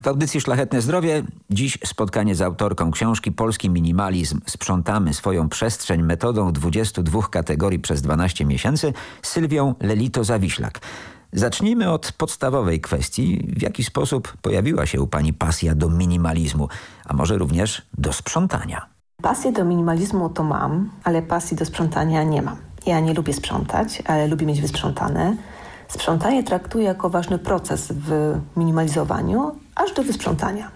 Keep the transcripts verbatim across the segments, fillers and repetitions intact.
W audycji Szlachetne Zdrowie dziś spotkanie z autorką książki Polski minimalizm. Sprzątamy swoją przestrzeń metodą dwudziestu dwóch kategorii przez dwanaście miesięcy, Sylwią Lelito-Zawiślak. Zacznijmy od podstawowej kwestii. W jaki sposób pojawiła się u pani pasja do minimalizmu, a może również do sprzątania? Pasję do minimalizmu to mam, ale pasji do sprzątania nie mam. Ja nie lubię sprzątać, ale lubię mieć wysprzątane. Sprzątanie traktuję jako ważny proces w minimalizowaniu, aż do wysprzątania.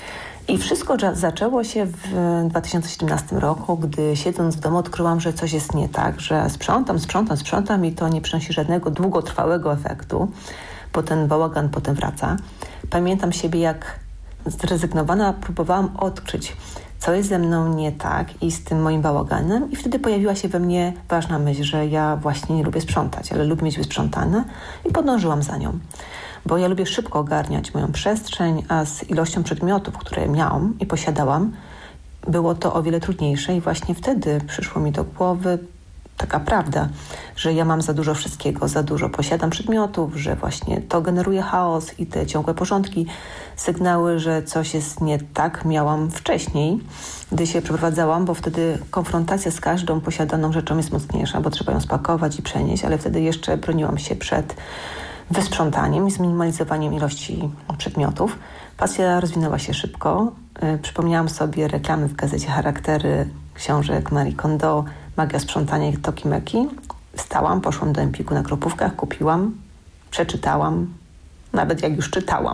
I wszystko zaczęło się w dwa tysiące siedemnastym roku, gdy siedząc w domu odkryłam, że coś jest nie tak, że sprzątam, sprzątam, sprzątam i to nie przynosi żadnego długotrwałego efektu, bo ten bałagan potem wraca. Pamiętam siebie, jak zrezygnowana próbowałam odkryć, co jest ze mną nie tak i z tym moim bałaganem, i wtedy pojawiła się we mnie ważna myśl, że ja właśnie nie lubię sprzątać, ale lubię mieć wysprzątane, i podążyłam za nią. Bo ja lubię szybko ogarniać moją przestrzeń, a z ilością przedmiotów, które miałam i posiadałam, było to o wiele trudniejsze, i właśnie wtedy przyszło mi do głowy taka prawda, że ja mam za dużo wszystkiego, za dużo posiadam przedmiotów, że właśnie to generuje chaos i te ciągłe porządki, sygnały, że coś jest nie tak, miałam wcześniej, gdy się przeprowadzałam, bo wtedy konfrontacja z każdą posiadaną rzeczą jest mocniejsza, bo trzeba ją spakować i przenieść, ale wtedy jeszcze broniłam się przed wysprzątaniem i zminimalizowaniem ilości przedmiotów. Pasja rozwinęła się szybko. Yy, przypomniałam sobie reklamy w gazecie Charaktery książek Marie Kondo, Magia sprzątania i Tokimeki. Wstałam, poszłam do Empiku na Kropówkach, kupiłam, przeczytałam. Nawet jak już czytałam,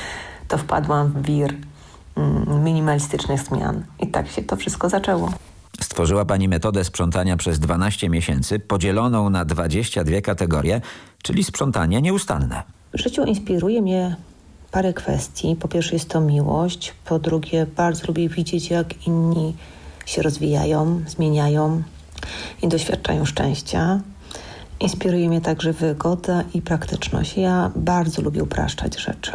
to wpadłam w wir mm, minimalistycznych zmian. I tak się to wszystko zaczęło. Stworzyła pani metodę sprzątania przez dwanaście miesięcy, podzieloną na dwadzieścia dwie kategorie, czyli sprzątanie nieustanne. W życiu inspiruje mnie parę kwestii. Po pierwsze jest to miłość, po drugie bardzo lubię widzieć, jak inni się rozwijają, zmieniają i doświadczają szczęścia. Inspiruje mnie także wygoda i praktyczność. Ja bardzo lubię upraszczać rzeczy.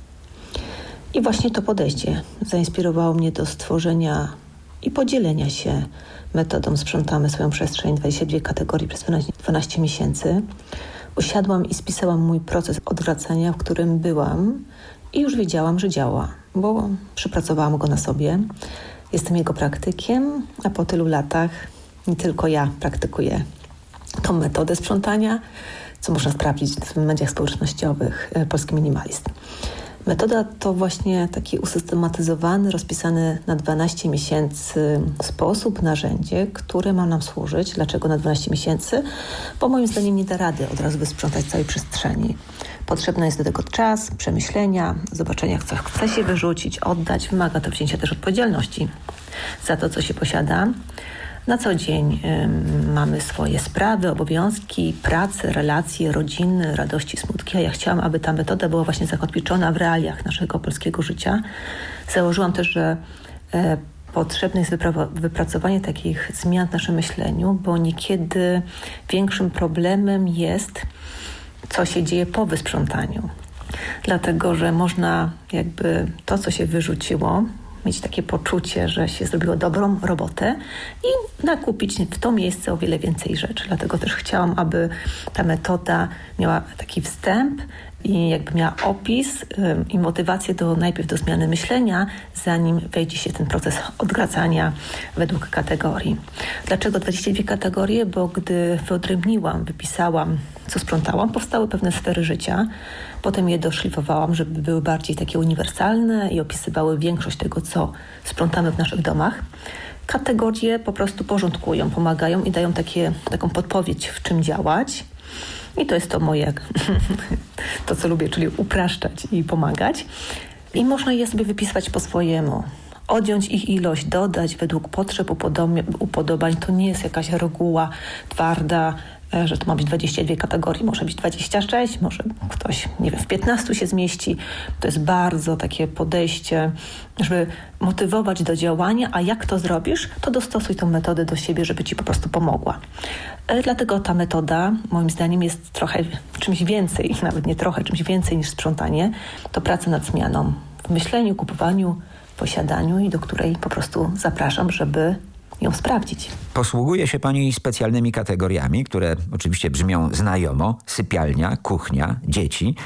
I właśnie to podejście zainspirowało mnie do stworzenia i podzielenia się metodą Sprzątamy swoją przestrzeń dwadzieścia dwie kategorii przez dwanaście miesięcy. Usiadłam i spisałam mój proces odwracania, w którym byłam, i już wiedziałam, że działa, bo przepracowałam go na sobie. Jestem jego praktykiem, a po tylu latach nie tylko ja praktykuję tą metodę sprzątania, co można sprawdzić w mediach społecznościowych Polski Minimalizm. Metoda to właśnie taki usystematyzowany, rozpisany na dwanaście miesięcy sposób, narzędzie, które ma nam służyć. Dlaczego na dwanaście miesięcy? Bo moim zdaniem nie da rady od razu wysprzątać całej przestrzeni. Potrzebny jest do tego czas, przemyślenia, zobaczenia, co chce się wyrzucić, oddać. Wymaga to wzięcia też odpowiedzialności za to, co się posiada. Na co dzień y, mamy swoje sprawy, obowiązki, pracę, relacje, rodziny, radości, smutki. A ja chciałam, aby ta metoda była właśnie zakotwiczona w realiach naszego polskiego życia. Założyłam też, że y, potrzebne jest wypra- wypracowanie takich zmian w naszym myśleniu, bo niekiedy większym problemem jest, co się dzieje po wysprzątaniu. Dlatego, że można jakby to, co się wyrzuciło, mieć takie poczucie, że się zrobiło dobrą robotę i nakupić w to miejsce o wiele więcej rzeczy. Dlatego też chciałam, aby ta metoda miała taki wstęp i jakby miała opis ym, i motywację do najpierw do zmiany myślenia, zanim wejdzie się ten proces odgradzania według kategorii. Dlaczego dwadzieścia dwie kategorie? Bo gdy wyodrębniłam, wypisałam, co sprzątałam, powstały pewne sfery życia. Potem je doszlifowałam, żeby były bardziej takie uniwersalne i opisywały większość tego, co sprzątamy w naszych domach. Kategorie po prostu porządkują, pomagają i dają takie, taką podpowiedź, w czym działać. I to jest to moje, to co lubię, czyli upraszczać i pomagać. I można je sobie wypisywać po swojemu. Odjąć ich ilość, dodać według potrzeb, upodobań. To nie jest jakaś reguła twarda, że to ma być dwadzieścia dwie kategorie, może być dwadzieścia sześć, może ktoś, nie wiem, w piętnaście się zmieści. To jest bardzo takie podejście, żeby motywować do działania, a jak to zrobisz, to dostosuj tą metodę do siebie, żeby ci po prostu pomogła. Dlatego ta metoda, moim zdaniem, jest trochę czymś więcej, nawet nie trochę, czymś więcej niż sprzątanie. To praca nad zmianą w myśleniu, kupowaniu, posiadaniu i do której po prostu zapraszam, żeby ją sprawdzić. Posługuje się pani specjalnymi kategoriami, które oczywiście brzmią znajomo: sypialnia, kuchnia, dzieci.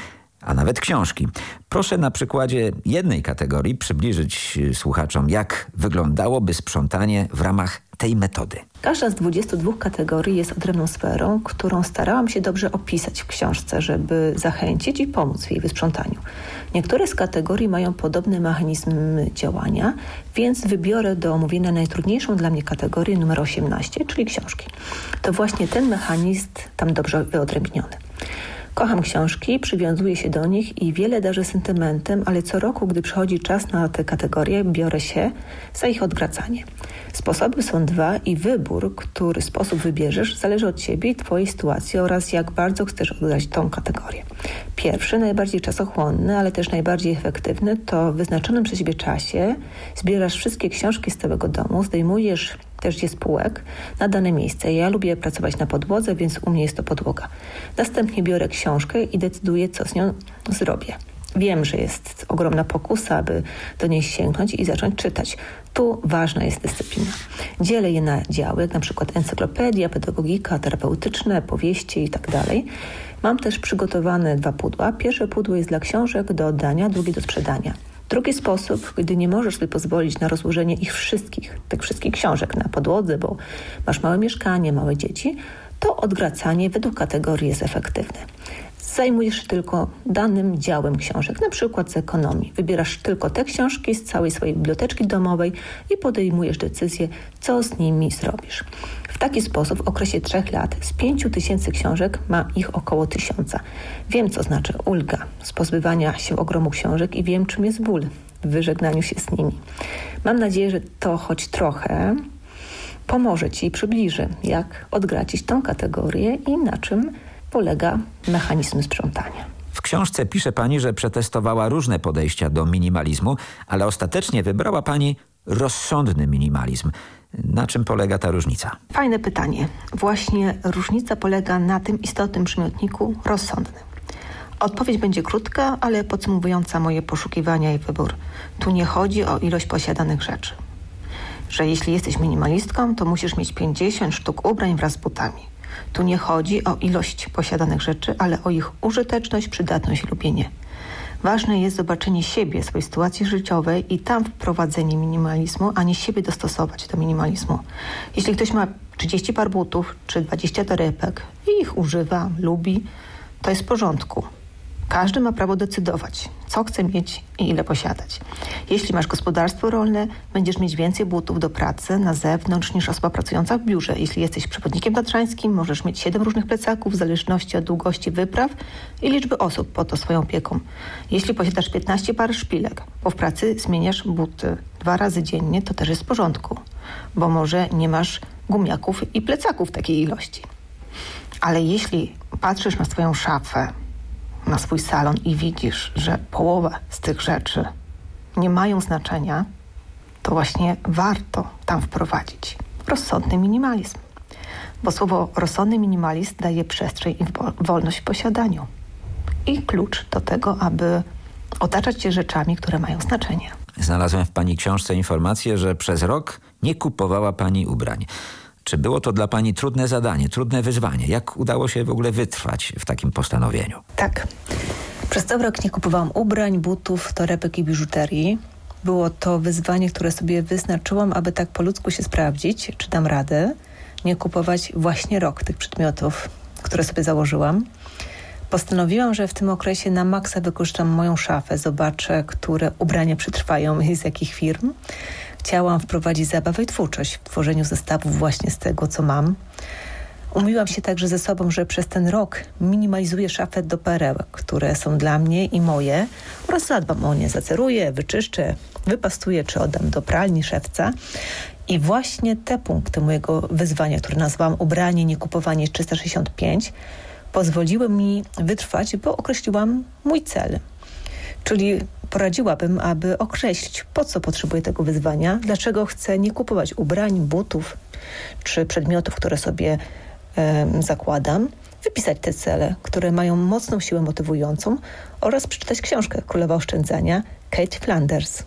a nawet książki. Proszę na przykładzie jednej kategorii przybliżyć słuchaczom, jak wyglądałoby sprzątanie w ramach tej metody. Każda z dwudziestu dwóch kategorii jest odrębną sferą, którą starałam się dobrze opisać w książce, żeby zachęcić i pomóc w jej wysprzątaniu. Niektóre z kategorii mają podobny mechanizm działania, więc wybiorę do omówienia najtrudniejszą dla mnie kategorię numer osiemnaście, czyli książki. To właśnie ten mechanizm tam dobrze wyodrębniony. Kocham książki, przywiązuję się do nich i wiele darzę sentymentem, ale co roku, gdy przychodzi czas na te kategorie, biorę się za ich odgracanie. Sposoby są dwa i wybór, który sposób wybierzesz, zależy od ciebie i twojej sytuacji oraz jak bardzo chcesz oddać tą kategorię. Pierwszy, najbardziej czasochłonny, ale też najbardziej efektywny, to w wyznaczonym przez siebie czasie zbierasz wszystkie książki z całego domu, zdejmujesz też je z półek na dane miejsce. Ja lubię pracować na podłodze, więc u mnie jest to podłoga. Następnie biorę książkę i decyduję, co z nią zrobię. Wiem, że jest ogromna pokusa, aby do niej sięgnąć i zacząć czytać. Tu ważna jest dyscyplina. Dzielę je na działy, jak na przykład encyklopedia, pedagogika, terapeutyczne, powieści itd. Mam też przygotowane dwa pudła. Pierwsze pudło jest dla książek do oddania, drugie do sprzedania. Drugi sposób, gdy nie możesz sobie pozwolić na rozłożenie ich wszystkich, tych wszystkich książek na podłodze, bo masz małe mieszkanie, małe dzieci, to odgracanie według kategorii jest efektywne. Zajmujesz się tylko danym działem książek, na przykład z ekonomii. Wybierasz tylko te książki z całej swojej biblioteczki domowej i podejmujesz decyzję, co z nimi zrobisz. W taki sposób w okresie trzech lat z pięciu tysięcy książek ma ich około tysiąca. Wiem, co znaczy ulga z pozbywania się ogromu książek i wiem, czym jest ból w wyżegnaniu się z nimi. Mam nadzieję, że to choć trochę pomoże Ci i przybliży, jak odgracić tą kategorię i na czym polega mechanizm sprzątania. W książce pisze pani, że przetestowała różne podejścia do minimalizmu, ale ostatecznie wybrała pani rozsądny minimalizm. Na czym polega ta różnica? Fajne pytanie. Właśnie różnica polega na tym istotnym przymiotniku rozsądny. Odpowiedź będzie krótka, ale podsumowująca moje poszukiwania i wybór. Tu nie chodzi o ilość posiadanych rzeczy. Że jeśli jesteś minimalistką, to musisz mieć pięćdziesiąt sztuk ubrań wraz z butami. Tu nie chodzi o ilość posiadanych rzeczy, ale o ich użyteczność, przydatność i lubienie. Ważne jest zobaczenie siebie, swojej sytuacji życiowej i tam wprowadzenie minimalizmu, a nie siebie dostosować do minimalizmu. Jeśli ktoś ma trzydzieści par butów czy dwadzieścia torebek i ich używa, lubi, to jest w porządku. Każdy ma prawo decydować, co chce mieć i ile posiadać. Jeśli masz gospodarstwo rolne, będziesz mieć więcej butów do pracy na zewnątrz niż osoba pracująca w biurze. Jeśli jesteś przewodnikiem tatrzańskim, możesz mieć siedem różnych plecaków w zależności od długości wypraw i liczby osób pod to swoją opieką. Jeśli posiadasz piętnaście par szpilek, bo w pracy zmieniasz buty dwa razy dziennie, to też jest w porządku, bo może nie masz gumiaków i plecaków w takiej ilości. Ale jeśli patrzysz na swoją szafę, na swój salon i widzisz, że połowa z tych rzeczy nie mają znaczenia, to właśnie warto tam wprowadzić rozsądny minimalizm. Bo słowo rozsądny minimalizm daje przestrzeń i wolność w posiadaniu. I klucz do tego, aby otaczać się rzeczami, które mają znaczenie. Znalazłem w pani książce informację, że przez rok nie kupowała pani ubrań. Czy było to dla pani trudne zadanie, trudne wyzwanie? Jak udało się w ogóle wytrwać w takim postanowieniu? Tak. Przez cały rok nie kupowałam ubrań, butów, torebek i biżuterii. Było to wyzwanie, które sobie wyznaczyłam, aby tak po ludzku się sprawdzić, czy dam radę nie kupować właśnie rok tych przedmiotów, które sobie założyłam. Postanowiłam, że w tym okresie na maksa wykorzystam moją szafę, zobaczę, które ubrania przetrwają i z jakich firm. Chciałam wprowadzić zabawę i twórczość w tworzeniu zestawów właśnie z tego, co mam. Umówiłam się także ze sobą, że przez ten rok minimalizuję szafę do perełek, które są dla mnie i moje oraz zadbam o nie, zaceruję, wyczyszczę, wypastuję czy oddam do pralni, szewca. I właśnie te punkty mojego wyzwania, które nazwałam ubranie, nie kupowanie trzysta sześćdziesiąt pięć, pozwoliły mi wytrwać, bo określiłam mój cel. Czyli poradziłabym, aby określić, po co potrzebuję tego wyzwania, dlaczego chcę nie kupować ubrań, butów czy przedmiotów, które sobie e, zakładam, wypisać te cele, które mają mocną siłę motywującą oraz przeczytać książkę Królowa Oszczędzania Kate Flanders.